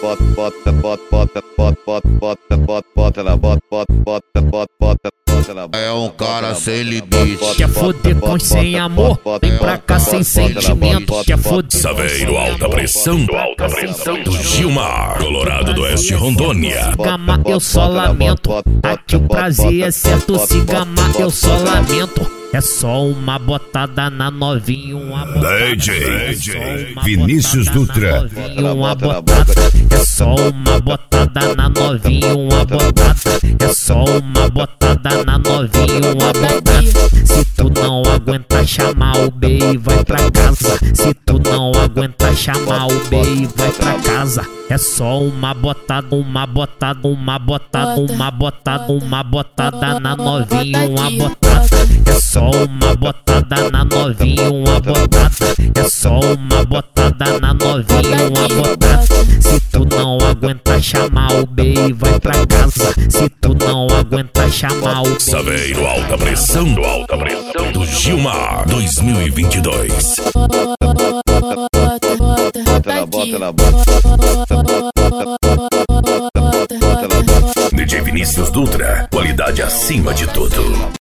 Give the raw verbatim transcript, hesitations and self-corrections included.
bota, bota, bota, bota, bota, bota, bota, bota, bota na bota, bota, bota, bota, bota, bota na bota. É um cara sem limite. Quer foder com sem amor? Vem pra cá sem sentimento. Quer foder. Saveiro, alta pressão, alta pressão do Gilmar, Colorado do Oeste, Rondônia. Gama, eu só lamento. Aqui o prazer é certo. Se gama, eu só lamento. É só uma botada na novinha, uma botada. D J Vinícius Dutra. Uma botada. É só uma botada na novinha, uma botada. É só uma botada na novinha, uma botada. Se tu não aguenta chamar o B e vai pra casa. Se tu não aguenta chamar o B e vai pra casa. É só uma botada, uma botada, uma botada, uma botada, uma botada na novinha, uma botada. É só uma botada na novinha, uma botada. É só uma botada na novinha, uma botada. Se tu não aguenta chamar o B e vai pra casa. Se tu não aguenta chamar o B. Saveiro, alta pressão, alta pressão do Gilmar dois mil e vinte e dois. D J Vinícius Dutra, qualidade acima de tudo.